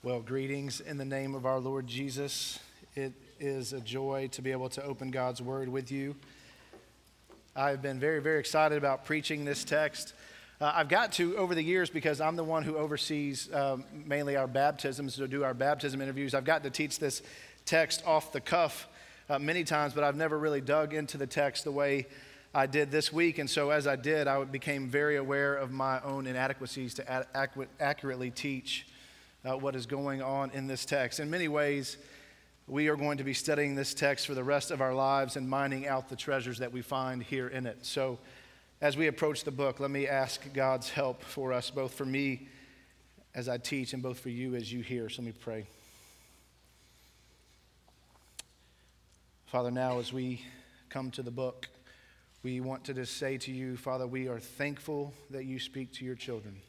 Well, greetings in the name of our Lord Jesus. It is a joy to be able to open God's Word with you. I've been very, very excited about preaching this text. I've got to over the years because I'm the one who oversees mainly our baptisms, so do our baptism interviews. I've got to teach this text off the cuff many times, but I've never really dug into the text the way I did this week. And so as I did, I became very aware of my own inadequacies to accurately teach what is going on in this text. In many ways, we are going to be studying this text for the rest of our lives and mining out the treasures that we find here in it. So as we approach the book, let me ask God's help for us, both for me as I teach and both for you as you hear. So let me pray. Father, now as we come to the book, we want to just say to you, Father, we are thankful that you speak to your children.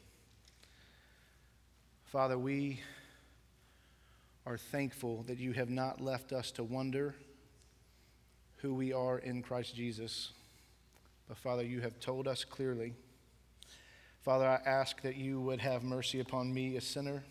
Father, we are thankful that you have not left us to wonder who we are in Christ Jesus. But Father, you have told us clearly. Father, I ask that you would have mercy upon me, a sinner.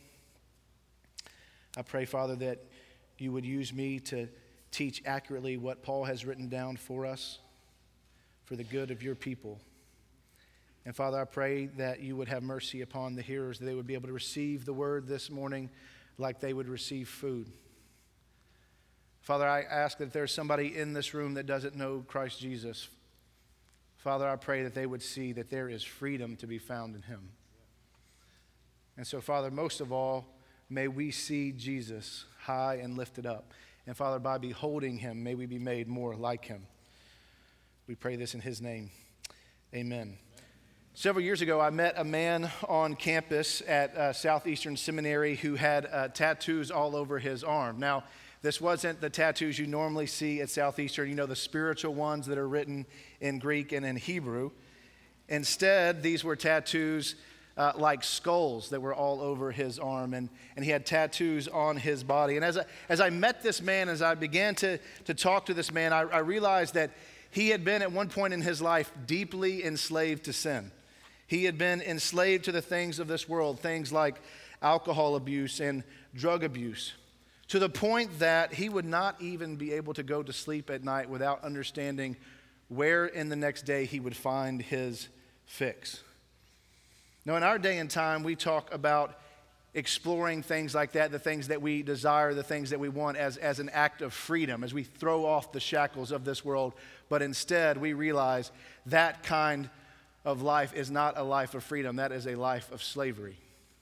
I pray, Father, that you would use me to teach accurately what Paul has written down for us for the good of your people. And Father, I pray that you would have mercy upon the hearers, that they would be able to receive the word this morning like they would receive food. Father, I ask that if there's somebody in this room that doesn't know Christ Jesus, Father, I pray that they would see that there is freedom to be found in him. And so, Father, most of all, may we see Jesus high and lifted up. And Father, by beholding him, may we be made more like him. We pray this in his name. Amen. Several years ago, I met a man on campus at Southeastern Seminary who had tattoos all over his arm. Now, this wasn't the tattoos you normally see at Southeastern, the spiritual ones that are written in Greek and in Hebrew. Instead, these were tattoos like skulls that were all over his arm, and he had tattoos on his body. And as I met this man, as I began to talk to this man, I realized that he had been at one point in his life deeply enslaved to sin. He had been enslaved to the things of this world, things like alcohol abuse and drug abuse, to the point that he would not even be able to go to sleep at night without understanding where in the next day he would find his fix. Now, in our day and time, we talk about exploring things like that, the things that we desire, the things that we want as an act of freedom, as we throw off the shackles of this world. But instead, we realize that kind of life is not a life of freedom. That is a life of slavery.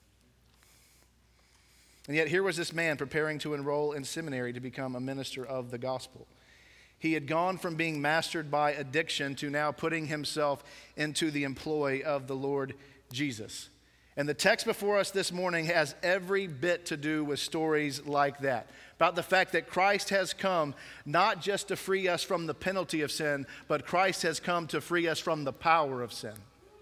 And yet here was this man preparing to enroll in seminary to become a minister of the gospel. He had gone from being mastered by addiction to now putting himself into the employ of the Lord Jesus. And the text before us this morning has every bit to do with stories like that, about the fact that Christ has come not just to free us from the penalty of sin, but Christ has come to free us from the power of sin.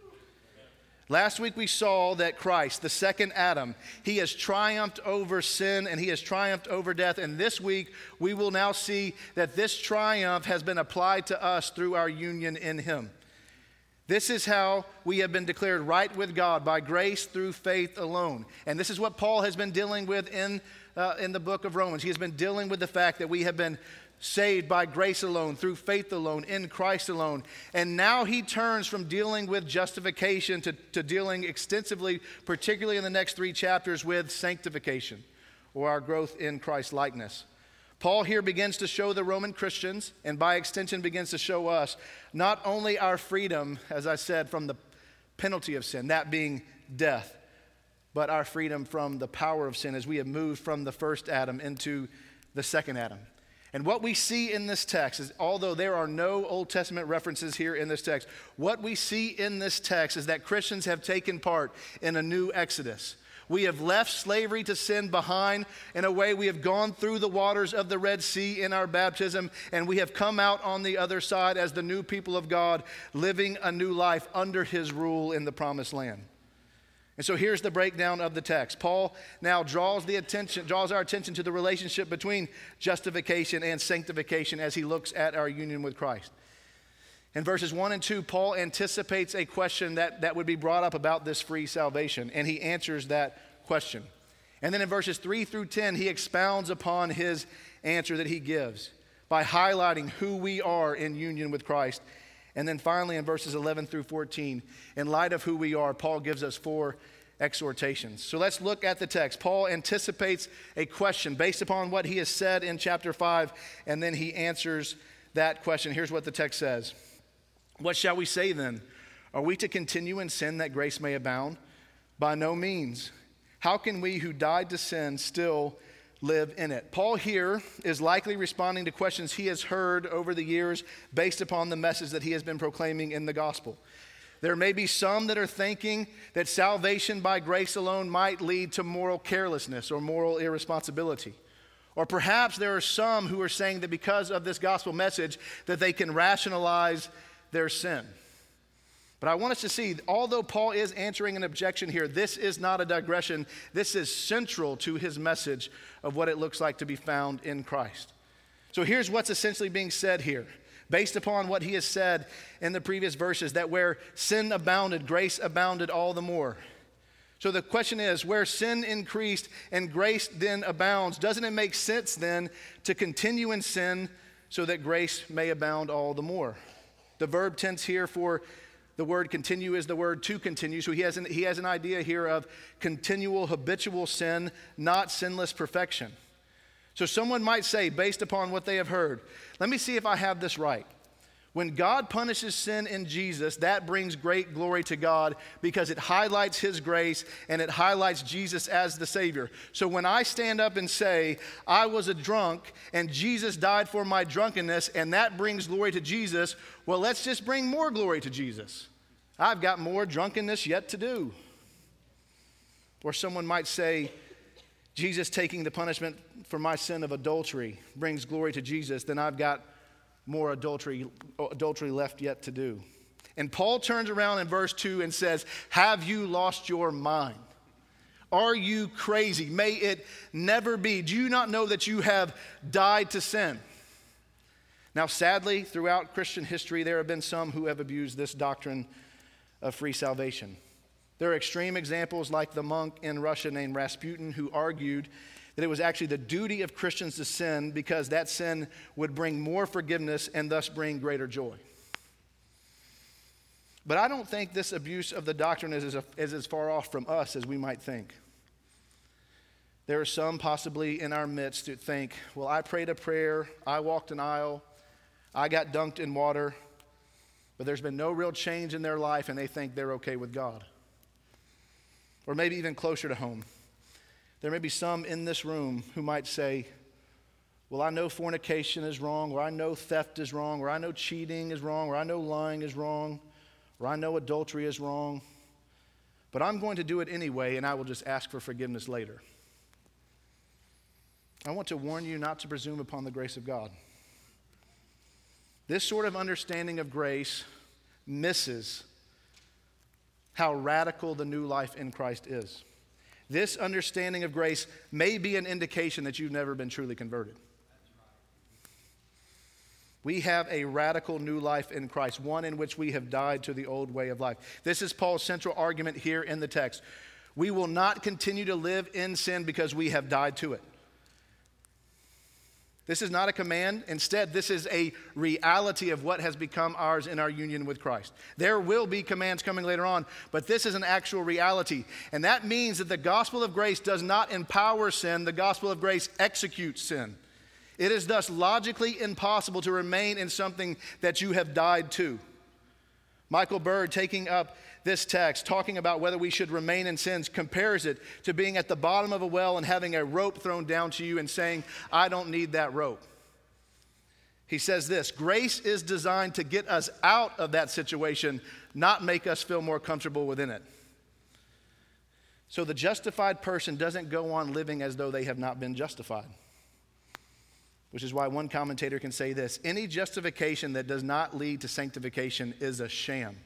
Last week we saw that Christ, the second Adam, he has triumphed over sin and he has triumphed over death. And this week we will now see that this triumph has been applied to us through our union in him. This is how we have been declared right with God, by grace through faith alone. And this is what Paul has been dealing with in the book of Romans. He has been dealing with the fact that we have been saved by grace alone, through faith alone, in Christ alone. And now he turns from dealing with justification to dealing extensively, particularly in the next 3 chapters, with sanctification, or our growth in Christ's likeness. Paul here begins to show the Roman Christians, and by extension begins to show us, not only our freedom, as I said, from the penalty of sin, that being death, but our freedom from the power of sin as we have moved from the first Adam into the second Adam. And what we see in this text is, although there are no Old Testament references here in this text, what we see in this text is that Christians have taken part in a new exodus. We have left slavery to sin behind. In a way, we have gone through the waters of the Red Sea in our baptism, and we have come out on the other side as the new people of God, living a new life under his rule in the promised land. And so here's the breakdown of the text. Paul now draws our attention to the relationship between justification and sanctification as he looks at our union with Christ. In verses 1 and 2, Paul anticipates a question that would be brought up about this free salvation, and he answers that question. And then in verses 3 through 10, he expounds upon his answer that he gives by highlighting who we are in union with Christ. And then finally in verses 11 through 14, in light of who we are, Paul gives us 4 exhortations. So let's look at the text. Paul anticipates a question based upon what he has said in chapter 5, and then he answers that question. Here's what the text says. What shall we say then? Are we to continue in sin that grace may abound? By no means. How can we who died to sin still live in it? Paul here is likely responding to questions he has heard over the years based upon the message that he has been proclaiming in the gospel. There may be some that are thinking that salvation by grace alone might lead to moral carelessness or moral irresponsibility. Or perhaps there are some who are saying that because of this gospel message that they can rationalize their sin. But I want us to see, although Paul is answering an objection here, this is not a digression. This is central to his message of what it looks like to be found in Christ. So here's what's essentially being said here, based upon what he has said in the previous verses, that where sin abounded, grace abounded all the more. So the question is, where sin increased and grace then abounds, doesn't it make sense then to continue in sin so that grace may abound all the more? The verb tense here for the word continue is the word to continue. So he has an idea here of continual habitual sin, not sinless perfection. So someone might say, based upon what they have heard, let me see if I have this right. When God punishes sin in Jesus, that brings great glory to God because it highlights his grace and it highlights Jesus as the Savior. So when I stand up and say, I was a drunk and Jesus died for my drunkenness and that brings glory to Jesus, well, let's just bring more glory to Jesus. I've got more drunkenness yet to do. Or someone might say, Jesus taking the punishment for my sin of adultery brings glory to Jesus, then I've got more adultery left yet to do. And Paul turns around in verse 2 and says, have you lost your mind? Are you crazy? May it never be. Do you not know that you have died to sin? Now, sadly, throughout Christian history, there have been some who have abused this doctrine of free salvation. There are extreme examples like the monk in Russia named Rasputin, who argued that it was actually the duty of Christians to sin because that sin would bring more forgiveness and thus bring greater joy. But I don't think this abuse of the doctrine is as far off from us as we might think. There are some possibly in our midst who think, well, I prayed a prayer, I walked an aisle, I got dunked in water, but there's been no real change in their life and they think they're okay with God. Or maybe even closer to home. There may be some in this room who might say, well, I know fornication is wrong, or I know theft is wrong, or I know cheating is wrong, or I know lying is wrong, or I know adultery is wrong, but I'm going to do it anyway and I will just ask for forgiveness later. I want to warn you not to presume upon the grace of God. This sort of understanding of grace misses how radical the new life in Christ is. This understanding of grace may be an indication that you've never been truly converted. We have a radical new life in Christ, one in which we have died to the old way of life. This is Paul's central argument here in the text. We will not continue to live in sin because we have died to it. This is not a command. Instead, this is a reality of what has become ours in our union with Christ. There will be commands coming later on, but this is an actual reality. And that means that the gospel of grace does not empower sin. The gospel of grace executes sin. It is thus logically impossible to remain in something that you have died to. Michael Bird, taking up this text, talking about whether we should remain in sins, compares it to being at the bottom of a well and having a rope thrown down to you and saying, I don't need that rope. He says this, grace is designed to get us out of that situation, not make us feel more comfortable within it. So the justified person doesn't go on living as though they have not been justified. Which is why one commentator can say this, any justification that does not lead to sanctification is a sham.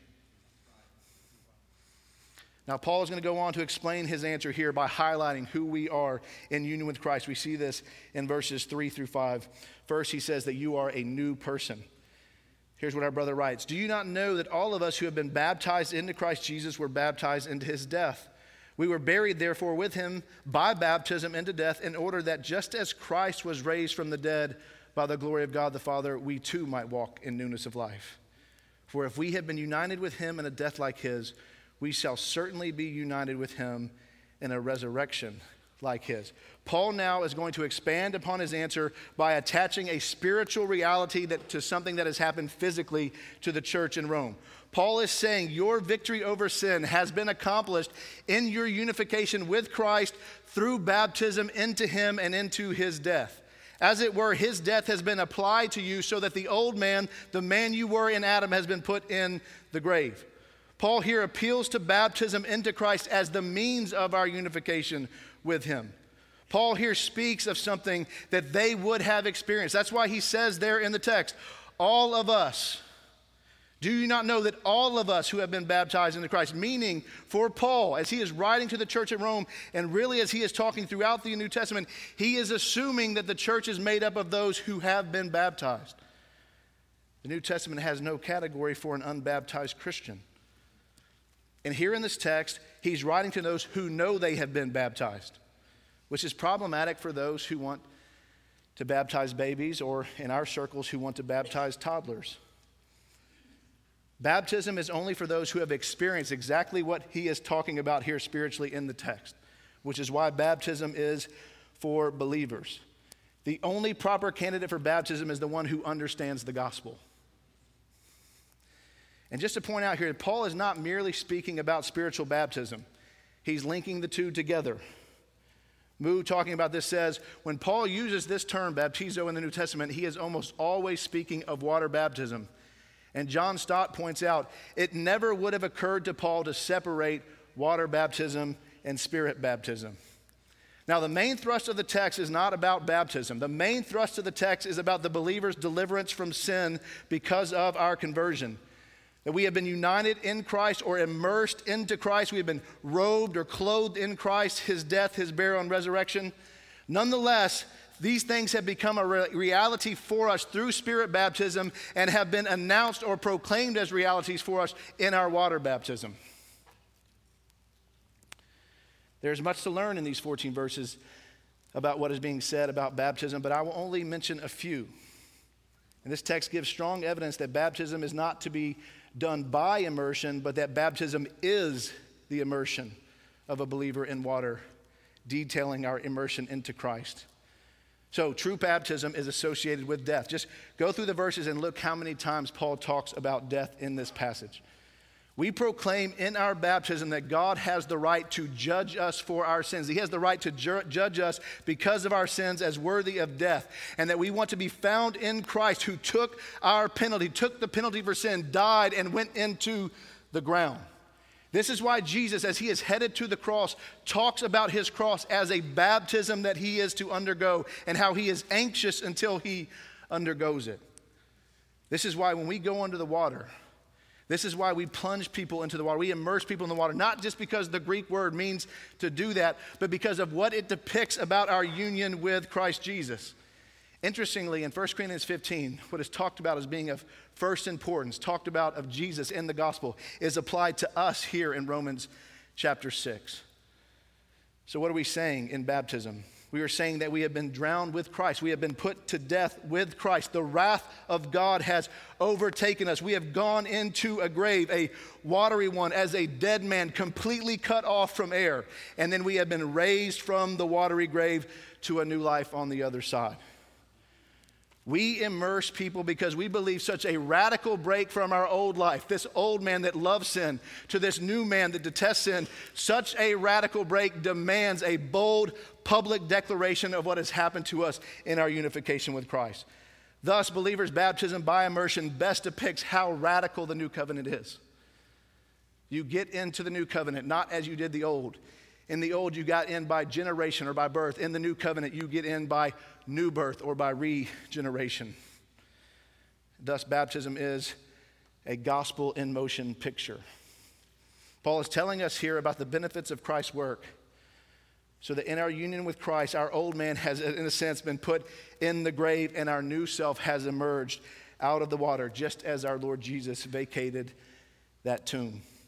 Now, Paul is going to go on to explain his answer here by highlighting who we are in union with Christ. We see this in verses 3 through 5. First, he says that you are a new person. Here's what our brother writes. Do you not know that all of us who have been baptized into Christ Jesus were baptized into his death? We were buried, therefore, with him by baptism into death, in order that just as Christ was raised from the dead by the glory of God the Father, we too might walk in newness of life. For if we have been united with him in a death like his, we shall certainly be united with him in a resurrection like his. Paul now is going to expand upon his answer by attaching a spiritual reality to something that has happened physically to the church in Rome. Paul is saying your victory over sin has been accomplished in your unification with Christ through baptism into him and into his death. As it were, his death has been applied to you so that the old man, the man you were in Adam, has been put in the grave. Paul here appeals to baptism into Christ as the means of our unification with him. Paul here speaks of something that they would have experienced. That's why he says there in the text, all of us. Do you not know that all of us who have been baptized into Christ, meaning for Paul, as he is writing to the church at Rome, and really as he is talking throughout the New Testament, he is assuming that the church is made up of those who have been baptized. The New Testament has no category for an unbaptized Christian. And here in this text, he's writing to those who know they have been baptized, which is problematic for those who want to baptize babies, or in our circles, who want to baptize toddlers. Baptism is only for those who have experienced exactly what he is talking about here spiritually in the text, which is why baptism is for believers. The only proper candidate for baptism is the one who understands the gospel. And just to point out here, Paul is not merely speaking about spiritual baptism. He's linking the two together. Moo, talking about this, says, when Paul uses this term, baptizo, in the New Testament, he is almost always speaking of water baptism. And John Stott points out, it never would have occurred to Paul to separate water baptism and spirit baptism. Now, the main thrust of the text is not about baptism. The main thrust of the text is about the believer's deliverance from sin because of our conversion. That we have been united in Christ or immersed into Christ. We have been robed or clothed in Christ, his death, his burial, and resurrection. Nonetheless, these things have become a reality for us through spirit baptism and have been announced or proclaimed as realities for us in our water baptism. There's much to learn in these 14 verses about what is being said about baptism, but I will only mention a few. And this text gives strong evidence that baptism is not to be done by immersion, but that baptism is the immersion of a believer in water, detailing our immersion into Christ. So true baptism is associated with death. Just go through the verses and look how many times Paul talks about death in this passage. We proclaim in our baptism that God has the right to judge us for our sins. He has the right to judge us because of our sins as worthy of death. And that we want to be found in Christ, who took our penalty, took the penalty for sin, died, and went into the ground. This is why Jesus, as he is headed to the cross, talks about his cross as a baptism that he is to undergo and how he is anxious until he undergoes it. This is why when we go under the water, this is why we plunge people into the water. We immerse people in the water, not just because the Greek word means to do that, but because of what it depicts about our union with Christ Jesus. Interestingly, in 1 Corinthians 15, what is talked about as being of first importance, talked about of Jesus in the gospel, is applied to us here in Romans chapter 6. So what are we saying in baptism? We are saying that we have been drowned with Christ. We have been put to death with Christ. The wrath of God has overtaken us. We have gone into a grave, a watery one, as a dead man, completely cut off from air. And then we have been raised from the watery grave to a new life on the other side. We immerse people because we believe such a radical break from our old life, this old man that loves sin, to this new man that detests sin, such a radical break demands a bold public declaration of what has happened to us in our unification with Christ. Thus, believers' baptism by immersion best depicts how radical the new covenant is. You get into the new covenant not as you did the old. In the old, you got in by generation or by birth. In the new covenant, you get in by new birth or by regeneration. Thus, baptism is a gospel in motion picture. Paul is telling us here about the benefits of Christ's work, so that in our union with Christ, our old man has, in a sense, been put in the grave, and our new self has emerged out of the water, just as our Lord Jesus vacated that tomb.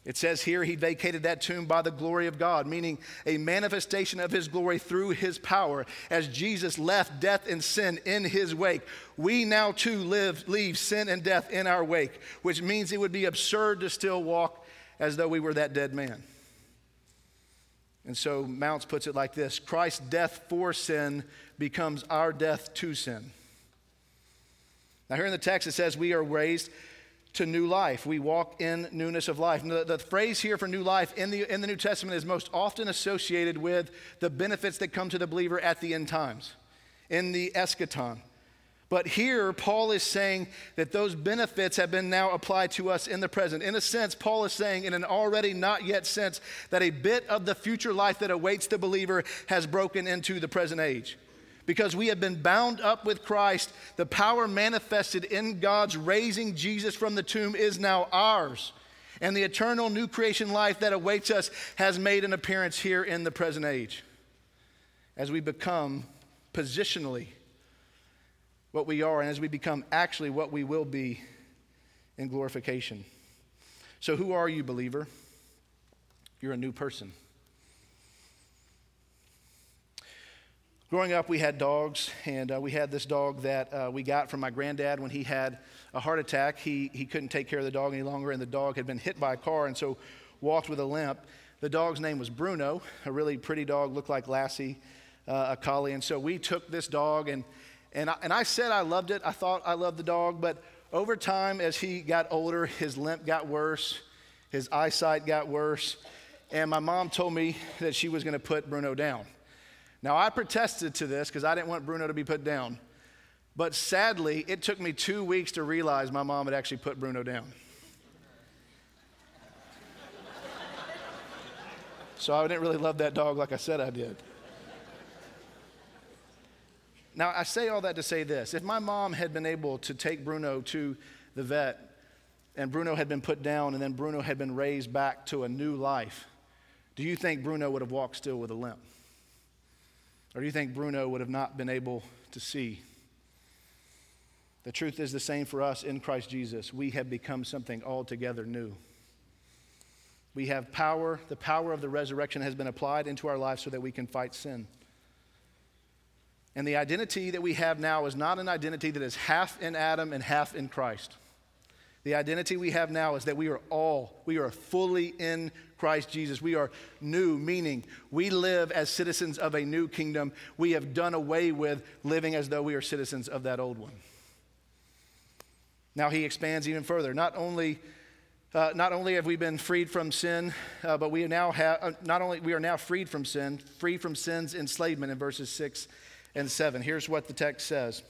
It says here he vacated that tomb by the glory of God, meaning a manifestation of his glory through his power. As Jesus left death and sin in his wake, we now too leave sin and death in our wake, which means it would be absurd to still walk as though we were that dead man. And so Mounce puts it like this: Christ's death for sin becomes our death to sin. Now here in the text it says we are raised to new life. We walk in newness of life. Now, the phrase here for new life in the New Testament is most often associated with the benefits that come to the believer at the end times, in the eschaton. But here, Paul is saying that those benefits have been now applied to us in the present. In a sense, Paul is saying in an already not yet sense that a bit of the future life that awaits the believer has broken into the present age. Because we have been bound up with Christ, the power manifested in God's raising Jesus from the tomb is now ours. And the eternal new creation life that awaits us has made an appearance here in the present age. As we become positionally what we are, and as we become actually what we will be in glorification. So who are you, believer? You're a new person. Growing up, we had dogs, and we had this dog that we got from my granddad when he had a heart attack. He couldn't take care of the dog any longer, and the dog had been hit by a car and so walked with a limp. The dog's name was Bruno, a really pretty dog, looked like Lassie, a collie. And so we took this dog, and I said I loved it. I thought I loved the dog, but over time, as he got older, his limp got worse, his eyesight got worse, and my mom told me that she was going to put Bruno down. Now, I protested to this because I didn't want Bruno to be put down. But sadly, it took me 2 weeks to realize my mom had actually put Bruno down. So I didn't really love that dog like I said I did. Now, I say all that to say this. If my mom had been able to take Bruno to the vet, and Bruno had been put down, and then Bruno had been raised back to a new life, do you think Bruno would have walked still with a limp? Or do you think Bruno would have not been able to see? The truth is the same for us in Christ Jesus. We have become something altogether new. We have power. The power of the resurrection has been applied into our lives so that we can fight sin. And the identity that we have now is not an identity that is half in Adam and half in Christ. The identity we have now is that we are fully in Christ Jesus. We are new, meaning we live as citizens of a new kingdom. We have done away with living as though we are citizens of that old one. Now he expands even further. Not only have we been freed from sin, but we are now freed from sin, free from sin's enslavement in verses 6 and 7. Here's what the text says.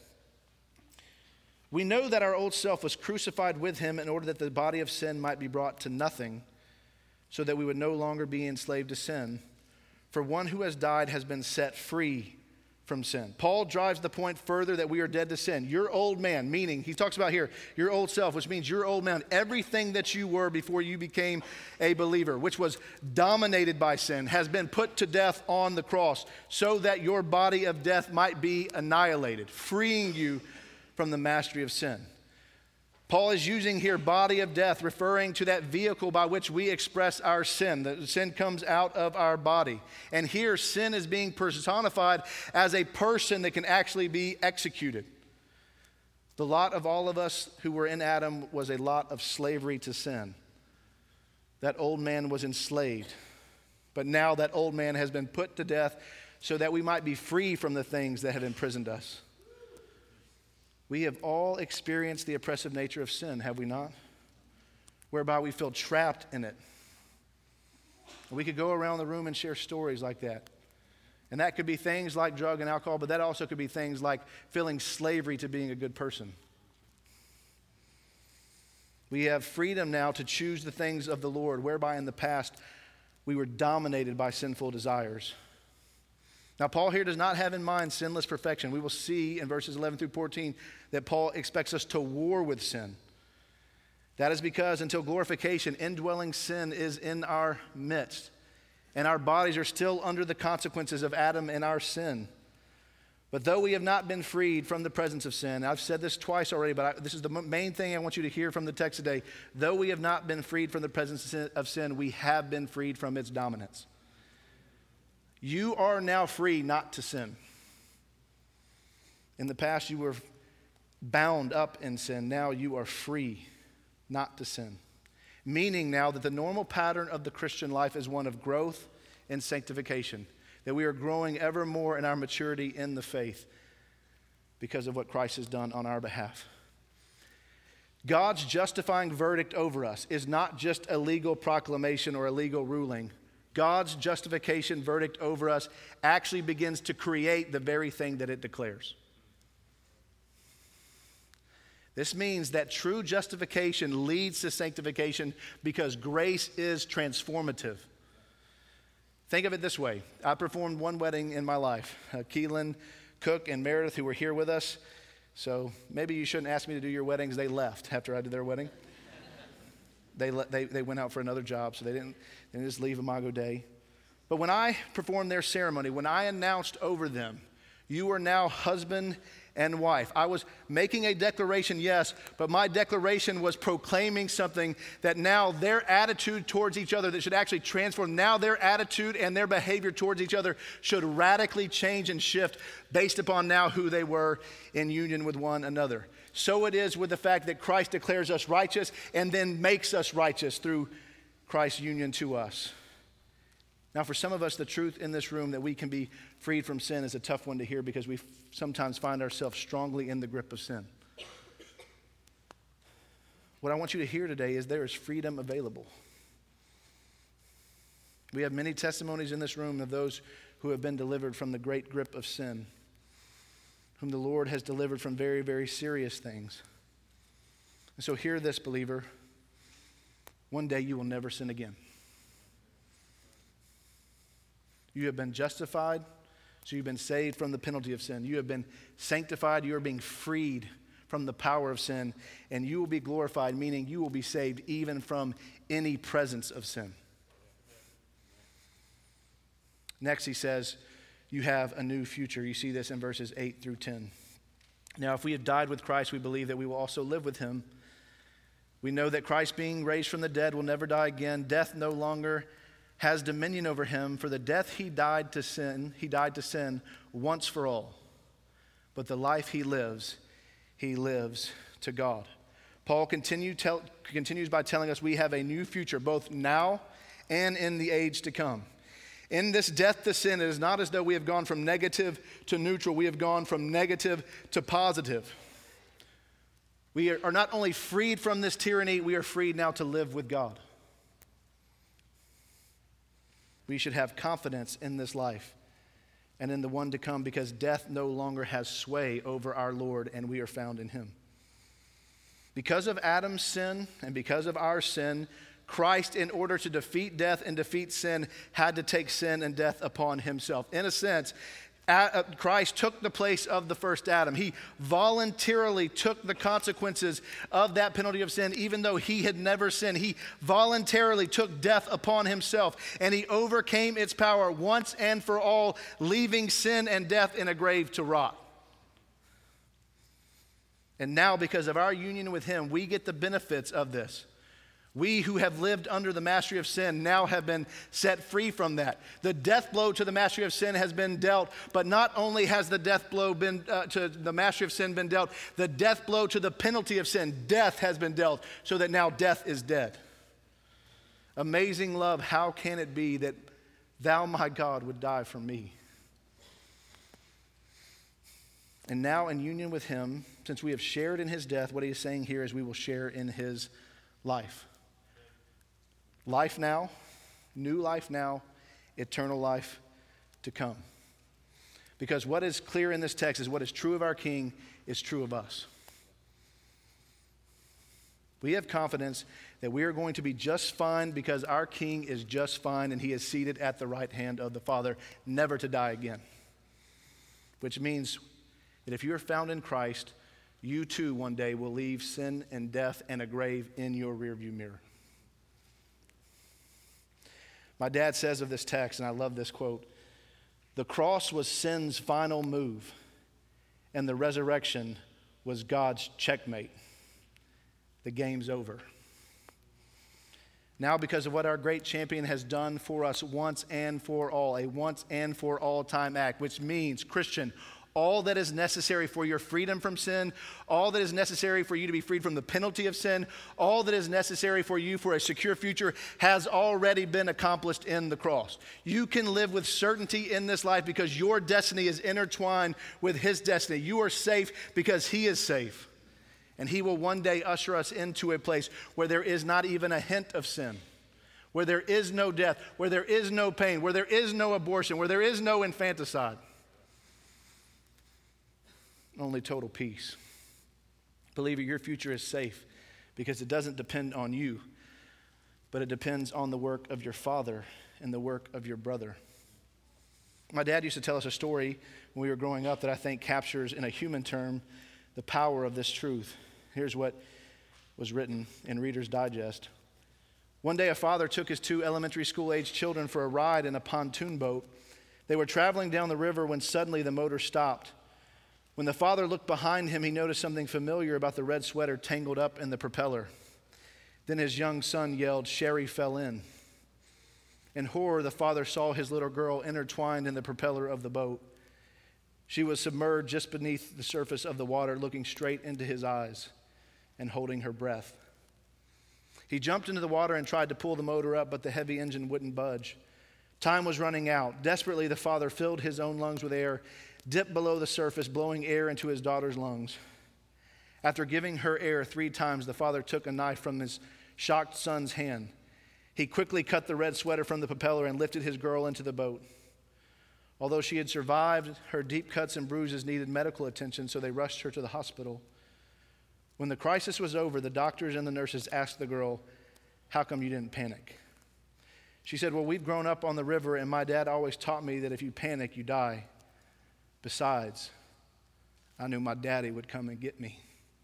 We know that our old self was crucified with him in order that the body of sin might be brought to nothing, so that we would no longer be enslaved to sin. For one who has died has been set free from sin. Paul drives the point further that we are dead to sin. Your old man, meaning, he talks about here, your old self, which means your old man, everything that you were before you became a believer, which was dominated by sin, has been put to death on the cross, so that your body of death might be annihilated, freeing you from the mastery of sin. Paul is using here body of death, referring to that vehicle by which we express our sin. The sin comes out of our body. And here sin is being personified as a person that can actually be executed. The lot of all of us who were in Adam was a lot of slavery to sin. That old man was enslaved. But now that old man has been put to death so that we might be free from the things that have imprisoned us. We have all experienced the oppressive nature of sin, have we not? Whereby we feel trapped in it. We could go around the room and share stories like that. And that could be things like drug and alcohol, but that also could be things like feeling slavery to being a good person. We have freedom now to choose the things of the Lord, whereby in the past we were dominated by sinful desires. Now, Paul here does not have in mind sinless perfection. We will see in verses 11 through 14 that Paul expects us to war with sin. That is because until glorification, indwelling sin is in our midst, and our bodies are still under the consequences of Adam and our sin. But though we have not been freed from the presence of sin, I've said this twice already, but this is the main thing I want you to hear from the text today. Though we have not been freed from the presence of sin, we have been freed from its dominance. You are now free not to sin. In the past, you were bound up in sin. Now you are free not to sin. Meaning now that the normal pattern of the Christian life is one of growth and sanctification. That we are growing ever more in our maturity in the faith because of what Christ has done on our behalf. God's justifying verdict over us is not just a legal proclamation or a legal ruling. God's justification verdict over us actually begins to create the very thing that it declares. This means that true justification leads to sanctification because grace is transformative. Think of it this way. I performed one wedding in my life. Keelan, Cook, and Meredith, who were here with us. So maybe you shouldn't ask me to do your weddings. They left after I did their wedding. They went out for another job, so they didn't just leave Imago Dei. But when I performed their ceremony, when I announced over them, you are now husband and wife. I was making a declaration, yes, but my declaration was proclaiming something that now their attitude towards each other that should actually transform. Now their attitude and their behavior towards each other should radically change and shift based upon now who they were in union with one another. So it is with the fact that Christ declares us righteous and then makes us righteous through Christ's union to us. Now, for some of us, the truth in this room that we can be freed from sin is a tough one to hear because we sometimes find ourselves strongly in the grip of sin. What I want you to hear today is there is freedom available. We have many testimonies in this room of those who have been delivered from the great grip of sin, whom the Lord has delivered from very, very serious things. And so hear this, believer. One day you will never sin again. You have been justified, so you've been saved from the penalty of sin. You have been sanctified, you are being freed from the power of sin, and you will be glorified, meaning you will be saved even from any presence of sin. Next, he says, you have a new future. You see this in verses 8 through 10. Now, if we have died with Christ, we believe that we will also live with him. We know that Christ, being raised from the dead, will never die again. Death no longer has dominion over him. For the death he died to sin once for all. But the life he lives to God. Paul continues by telling us we have a new future, both now and in the age to come. In this death to sin, it is not as though we have gone from negative to neutral. We have gone from negative to positive. We are not only freed from this tyranny, we are freed now to live with God. We should have confidence in this life and in the one to come because death no longer has sway over our Lord and we are found in him. Because of Adam's sin and because of our sin, Christ, in order to defeat death and defeat sin, had to take sin and death upon himself. In a sense, Christ took the place of the first Adam. He voluntarily took the consequences of that penalty of sin, even though he had never sinned. He voluntarily took death upon himself, and he overcame its power once and for all, leaving sin and death in a grave to rot. And now, because of our union with him, we get the benefits of this. We who have lived under the mastery of sin now have been set free from that. The death blow to the mastery of sin has been dealt, but not only has the death blow to the mastery of sin been dealt, the death blow to the penalty of sin, death, has been dealt, so that now death is dead. Amazing love, how can it be that thou, my God, would die for me? And now in union with him, since we have shared in his death, what he is saying here is we will share in his life. Life now, new life now, eternal life to come. Because what is clear in this text is what is true of our King is true of us. We have confidence that we are going to be just fine because our King is just fine and he is seated at the right hand of the Father, never to die again. Which means that if you are found in Christ, you too one day will leave sin and death and a grave in your rearview mirror. My dad says of this text, and I love this quote, the cross was sin's final move, and the resurrection was God's checkmate. The game's over. Now, because of what our great champion has done for us once and for all, a once and for all time act, which means, Christian, all that is necessary for your freedom from sin, all that is necessary for you to be freed from the penalty of sin, all that is necessary for you for a secure future has already been accomplished in the cross. You can live with certainty in this life because your destiny is intertwined with his destiny. You are safe because he is safe. And he will one day usher us into a place where there is not even a hint of sin, where there is no death, where there is no pain, where there is no abortion, where there is no infanticide. Only total peace. Believer, your future is safe because it doesn't depend on you, but it depends on the work of your father and the work of your brother. My dad used to tell us a story when we were growing up that I think captures in a human term the power of this truth. Here's what was written in Reader's Digest. One day a father took his 2 elementary school-aged children for a ride in a pontoon boat. They were traveling down the river when suddenly the motor stopped. When the father looked behind him, he noticed something familiar about the red sweater tangled up in the propeller. Then his young son yelled, "Sherry fell in." In horror, the father saw his little girl intertwined in the propeller of the boat. She was submerged just beneath the surface of the water, looking straight into his eyes and holding her breath. He jumped into the water and tried to pull the motor up, but the heavy engine wouldn't budge. Time was running out. Desperately, the father filled his own lungs with air, dipped below the surface, blowing air into his daughter's lungs. After giving her air 3 times, the father took a knife from his shocked son's hand. He quickly cut the red sweater from the propeller and lifted his girl into the boat. Although she had survived, her deep cuts and bruises needed medical attention, so they rushed her to the hospital. When the crisis was over, the doctors and the nurses asked the girl, "How come you didn't panic?" She said, "Well, we've grown up on the river, and my dad always taught me that if you panic, you die. Besides, I knew my daddy would come and get me."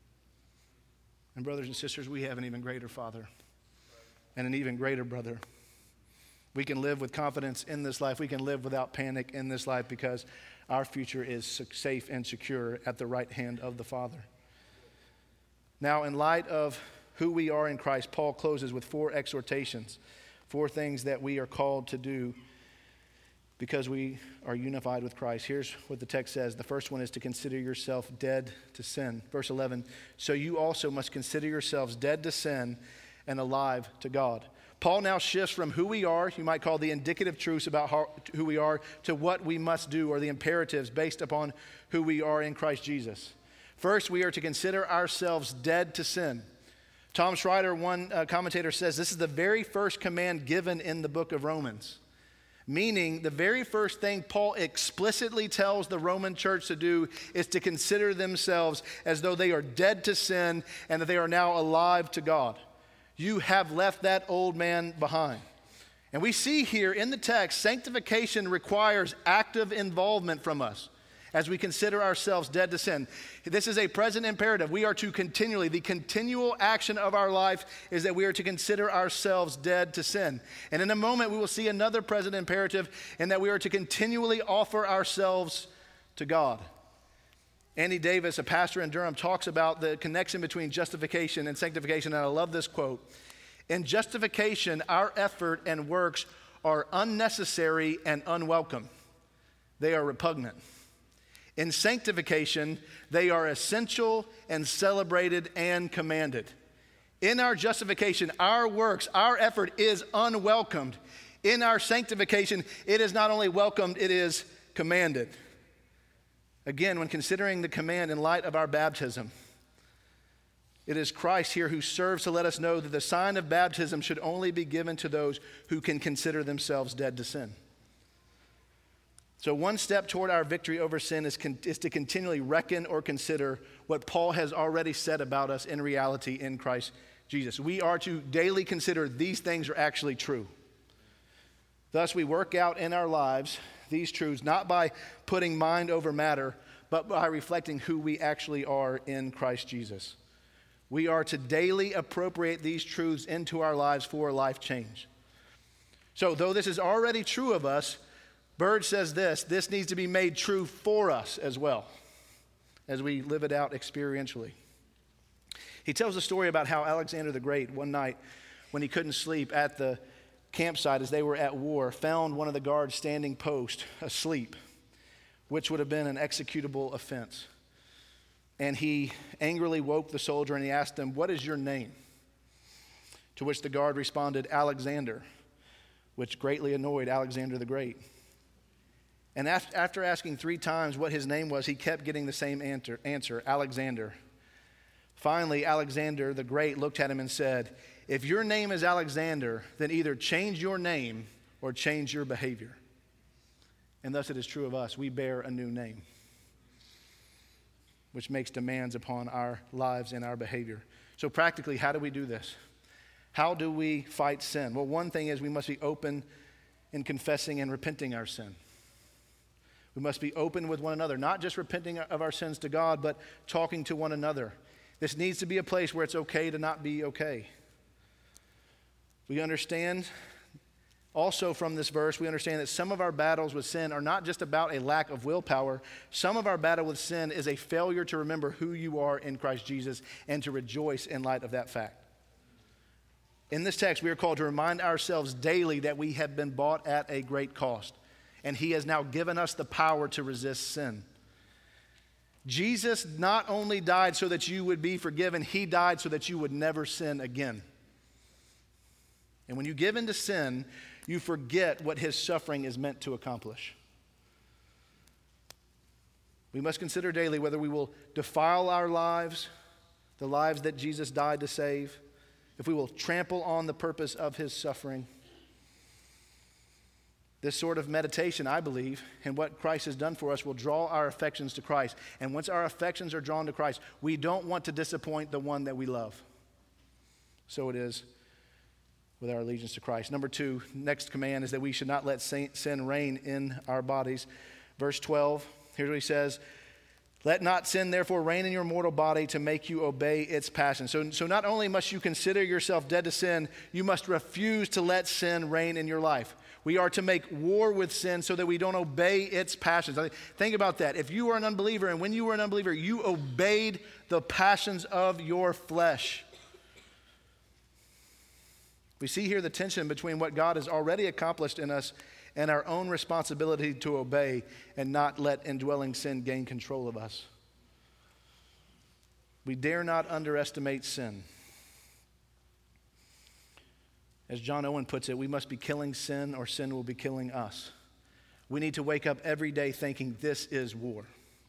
And brothers and sisters, we have an even greater father and an even greater brother. We can live with confidence in this life. We can live without panic in this life because our future is safe and secure at the right hand of the Father. Now, in light of who we are in Christ, Paul closes with 4 exhortations, 4 things that we are called to do because we are unified with Christ. Here's what the text says. The first one is to consider yourself dead to sin. Verse 11, so you also must consider yourselves dead to sin and alive to God. Paul now shifts from who we are, you might call the indicative truths about who we are, to what we must do, or the imperatives based upon who we are in Christ Jesus. First, we are to consider ourselves dead to sin. Tom Schreiter, one commentator, says this is the very first command given in the book of Romans. Meaning, the very first thing Paul explicitly tells the Roman church to do is to consider themselves as though they are dead to sin and that they are now alive to God. You have left that old man behind. And we see here in the text, sanctification requires active involvement from us as we consider ourselves dead to sin. This is a present imperative. We are to continually, the continual action of our life is that we are to consider ourselves dead to sin. And in a moment, we will see another present imperative in that we are to continually offer ourselves to God. Andy Davis, a pastor in Durham, talks about the connection between justification and sanctification, and I love this quote. In justification, our effort and works are unnecessary and unwelcome. They are repugnant. In sanctification, they are essential and celebrated and commanded. In our justification, our works, our effort is unwelcomed. In our sanctification, it is not only welcomed, it is commanded. Again, when considering the command in light of our baptism, it is Christ here who serves to let us know that the sign of baptism should only be given to those who can consider themselves dead to sin. So one step toward our victory over sin is to continually reckon or consider what Paul has already said about us in reality in Christ Jesus. We are to daily consider these things are actually true. Thus, we work out in our lives these truths not by putting mind over matter, but by reflecting who we actually are in Christ Jesus. We are to daily appropriate these truths into our lives for life change. So, though this is already true of us, Bird says this needs to be made true for us as well. as we live it out experientially. He tells a story about how Alexander the Great, one night when he couldn't sleep at the campsite as they were at war, found one of the guards standing post asleep, which would have been an executable offense. And he angrily woke the soldier and he asked him, "What is your name?" To which the guard responded, "Alexander," which greatly annoyed Alexander the Great. And after asking 3 times what his name was, he kept getting the same answer, Alexander. Finally, Alexander the Great looked at him and said, "If your name is Alexander, then either change your name or change your behavior." And thus it is true of us. We bear a new name, which makes demands upon our lives and our behavior. So practically, how do we do this? How do we fight sin? Well, one thing is we must be open in confessing and repenting our sin. We must be open with one another, not just repenting of our sins to God, but talking to one another. This needs to be a place where it's okay to not be okay. We understand also from this verse, we understand that some of our battles with sin are not just about a lack of willpower. Some of our battle with sin is a failure to remember who you are in Christ Jesus and to rejoice in light of that fact. In this text, we are called to remind ourselves daily that we have been bought at a great cost, and he has now given us the power to resist sin. Jesus not only died so that you would be forgiven, he died so that you would never sin again. And when you give in to sin, you forget what his suffering is meant to accomplish. We must consider daily whether we will defile our lives, the lives that Jesus died to save, if we will trample on the purpose of his suffering. This sort of meditation, I believe, and what Christ has done for us will draw our affections to Christ. And once our affections are drawn to Christ, we don't want to disappoint the one that we love. So it is with our allegiance to Christ. Number 2, next command is that we should not let sin reign in our bodies. Verse 12, here's what he says: "Let not sin therefore reign in your mortal body to make you obey its passions." So not only must you consider yourself dead to sin, you must refuse to let sin reign in your life. We are to make war with sin so that we don't obey its passions. Think about that. If you were an unbeliever, and when you were an unbeliever, you obeyed the passions of your flesh. We see here the tension between what God has already accomplished in us and our own responsibility to obey and not let indwelling sin gain control of us. We dare not underestimate sin. As John Owen puts it, we must be killing sin or sin will be killing us. We need to wake up every day thinking this is war.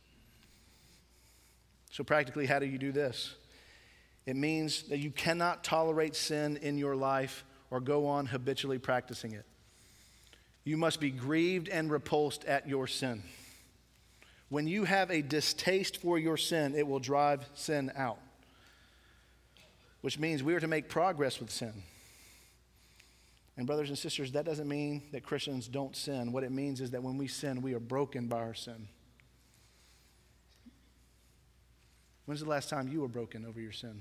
So practically, how do you do this? It means that you cannot tolerate sin in your life or go on habitually practicing it. You must be grieved and repulsed at your sin. When you have a distaste for your sin, it will drive sin out, which means we are to make progress with sin. And brothers and sisters, that doesn't mean that Christians don't sin. What it means is that when we sin, we are broken by our sin. When's the last time you were broken over your sin?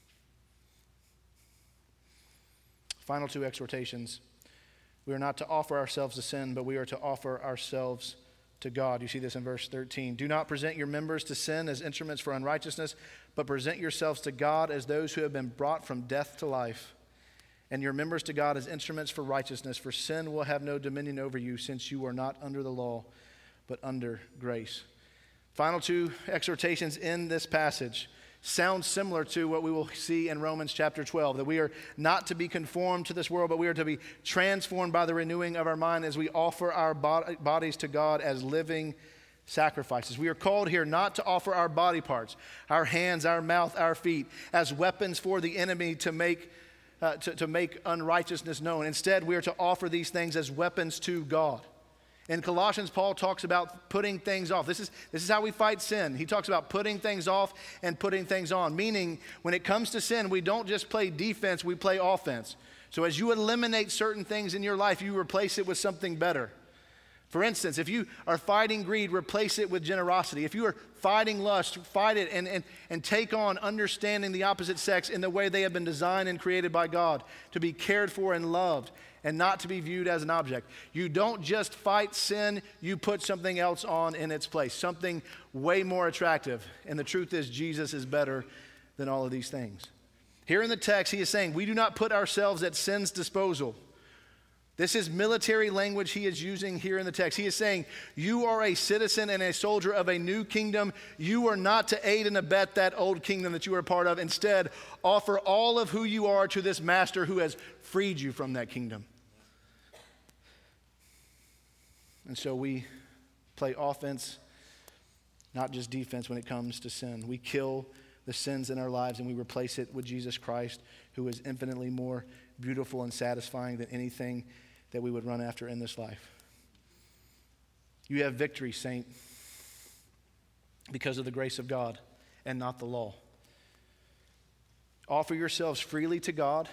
Final 2 exhortations. We are not to offer ourselves to sin, but we are to offer ourselves to God. You see this in verse 13. "Do not present your members to sin as instruments for unrighteousness, but present yourselves to God as those who have been brought from death to life, and your members to God as instruments for righteousness. For sin will have no dominion over you, since you are not under the law, but under grace." Final 2 exhortations in this passage sound similar to what we will see in Romans chapter 12, that we are not to be conformed to this world, but we are to be transformed by the renewing of our mind as we offer our bodies to God as living sacrifices. We are called here not to offer our body parts, our hands, our mouth, our feet, as weapons for the enemy to make unrighteousness known. Instead, we are to offer these things as weapons to God. In Colossians, Paul talks about putting things off. This is how we fight sin. He talks about putting things off and putting things on, meaning when it comes to sin, we don't just play defense, we play offense. So as you eliminate certain things in your life, you replace it with something better. For instance, if you are fighting greed, replace it with generosity. If you are fighting lust, fight it and take on understanding the opposite sex in the way they have been designed and created by God, to be cared for and loved and not to be viewed as an object. You don't just fight sin, you put something else on in its place, something way more attractive. And the truth is, Jesus is better than all of these things. Here in the text, he is saying, we do not put ourselves at sin's disposal. This is military language he is using here in the text. He is saying, you are a citizen and a soldier of a new kingdom. You are not to aid and abet that old kingdom that you are a part of. Instead, offer all of who you are to this master who has freed you from that kingdom. And so we play offense, not just defense when it comes to sin. We kill the sins in our lives and we replace it with Jesus Christ, who is infinitely more beautiful and satisfying than anything that we would run after in this life. You have victory, saint, because of the grace of God and not the law. Offer yourselves freely to God.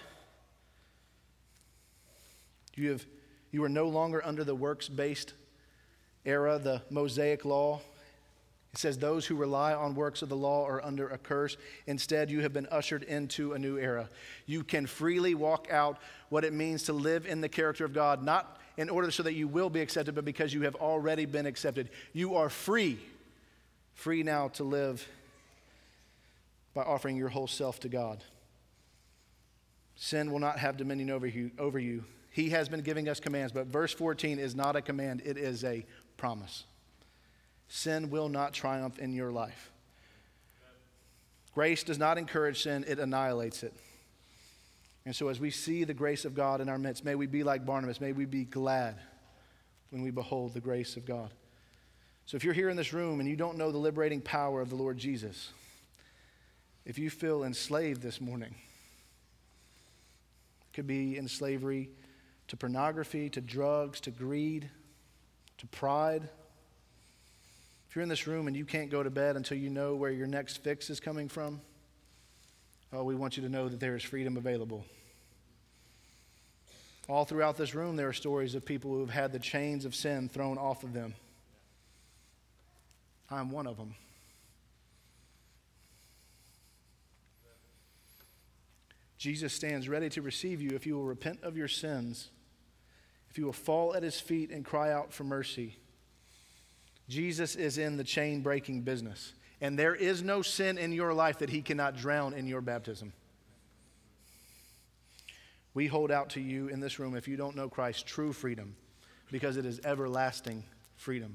You are no longer under the works-based era, the Mosaic law. It says those who rely on works of the law are under a curse. Instead, you have been ushered into a new era. You can freely walk out what it means to live in the character of God, not in order so that you will be accepted, but because you have already been accepted. You are free now to live by offering your whole self to God. Sin will not have dominion over you. He has been giving us commands, but verse 14 is not a command, it is a promise. Sin will not triumph in your life. Grace does not encourage sin, it annihilates it. And so as we see the grace of God in our midst, may we be like Barnabas, may we be glad when we behold the grace of God. So if you're here in this room and you don't know the liberating power of the Lord Jesus, if you feel enslaved this morning, it could be in slavery to pornography, to drugs, to greed, to pride. If you're in this room and you can't go to bed until you know where your next fix is coming from, we want you to know that there is freedom available. All throughout this room, there are stories of people who have had the chains of sin thrown off of them. I'm one of them. Jesus stands ready to receive you if you will repent of your sins, if you will fall at his feet and cry out for mercy. Jesus is in the chain-breaking business, and there is no sin in your life that he cannot drown in your baptism. We hold out to you in this room, if you don't know Christ, true freedom, because it is everlasting freedom.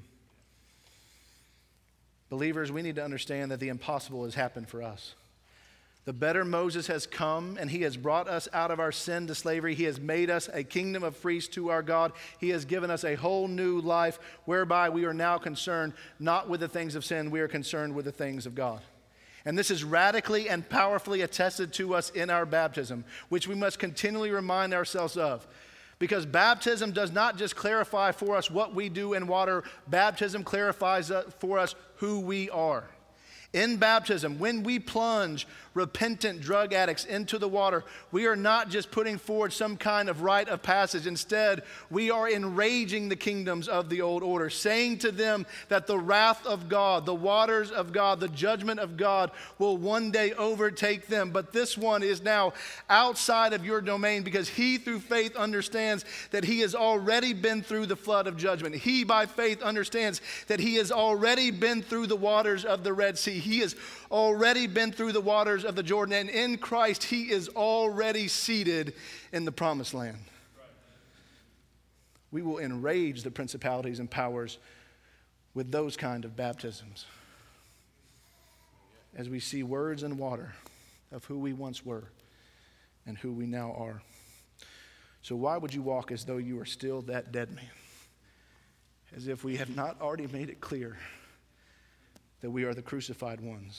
Believers, we need to understand that the impossible has happened for us. The better Moses has come, and he has brought us out of our sin to slavery. He has made us a kingdom of priests to our God. He has given us a whole new life whereby we are now concerned not with the things of sin, we are concerned with the things of God. And this is radically and powerfully attested to us in our baptism, which we must continually remind ourselves of. Because baptism does not just clarify for us what we do in water, baptism clarifies for us who we are. In baptism, when we plunge repentant drug addicts into the water, we are not just putting forward some kind of rite of passage. Instead, we are enraging the kingdoms of the old order, saying to them that the wrath of God, the waters of God, the judgment of God will one day overtake them. But this one is now outside of your domain because he, through faith, understands that he has already been through the flood of judgment. He, by faith, understands that he has already been through the waters of the Red Sea. He has already been through the waters of the Jordan, and in Christ he is already seated in the promised land. We will enrage the principalities and powers with those kind of baptisms as we see words and water of who we once were and who we now are. So why would you walk as though you are still that dead man? As if we have not already made it clear that we are the crucified ones.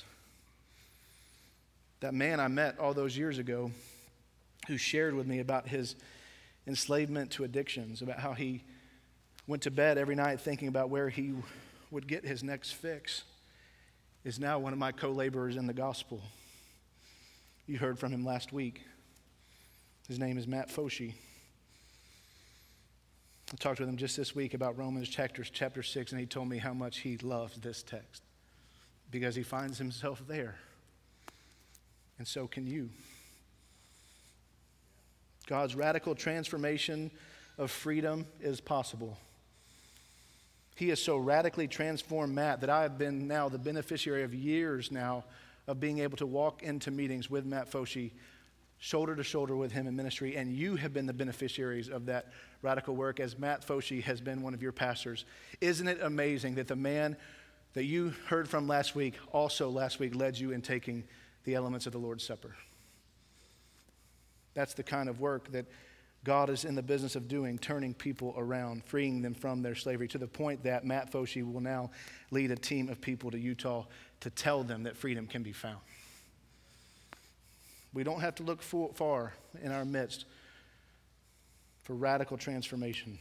That man I met all those years ago who shared with me about his enslavement to addictions, about how he went to bed every night thinking about where he would get his next fix, is now one of my co-laborers in the gospel. You heard from him last week. His name is Matt Foshi. I talked with him just this week about Romans chapter 6, and he told me how much he loves this text because he finds himself there. And so can you. God's radical transformation of freedom is possible. He has so radically transformed Matt that I have been now the beneficiary of years now of being able to walk into meetings with Matt Foshi, shoulder to shoulder with him in ministry, and you have been the beneficiaries of that radical work as Matt Foshi has been one of your pastors. Isn't it amazing that the man that you heard from last week also last week led you in taking the elements of the Lord's Supper? That's the kind of work that God is in the business of doing, turning people around, freeing them from their slavery, to the point that Matt Foshi will now lead a team of people to Utah to tell them that freedom can be found. We don't have to look far in our midst for radical transformation.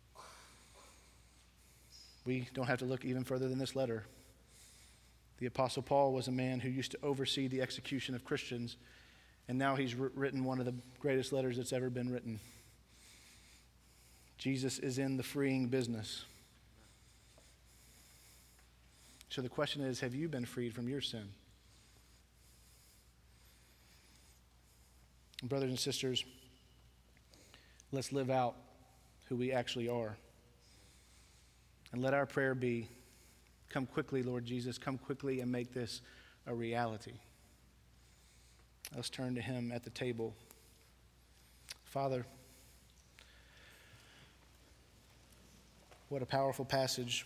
We don't have to look even further than this letter. The Apostle Paul was a man who used to oversee the execution of Christians, and now he's written one of the greatest letters that's ever been written. Jesus is in the freeing business. So the question is, have you been freed from your sin? Brothers and sisters, let's live out who we actually are. And let our prayer be, come quickly, Lord Jesus, come quickly and make this a reality. Let's turn to him at the table. Father, what a powerful passage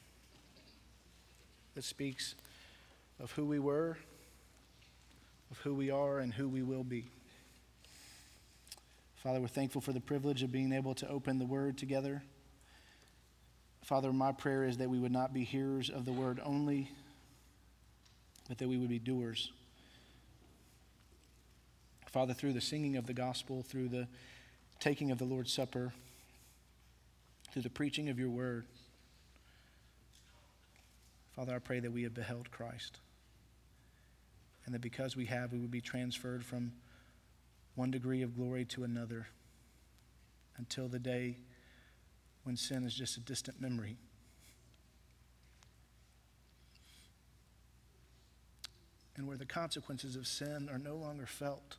that speaks of who we were, of who we are, and who we will be. Father, we're thankful for the privilege of being able to open the word together. Father, my prayer is that we would not be hearers of the word only, but that we would be doers. Father, through the singing of the gospel, through the taking of the Lord's Supper, through the preaching of your word, Father, I pray that we have beheld Christ, and that because we have, we would be transferred from one degree of glory to another until the day when sin is just a distant memory. And where the consequences of sin are no longer felt.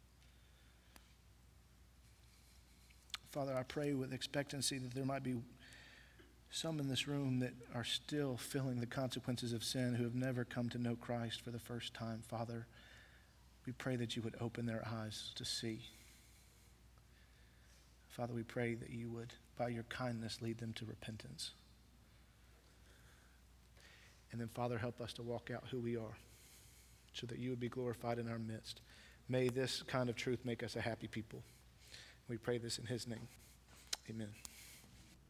Father, I pray with expectancy that there might be some in this room that are still feeling the consequences of sin, who have never come to know Christ for the first time. Father, we pray that you would open their eyes to see. Father, we pray that you would, by your kindness, lead them to repentance. And then, Father, help us to walk out who we are so that you would be glorified in our midst. May this kind of truth make us a happy people. We pray this in his name. Amen.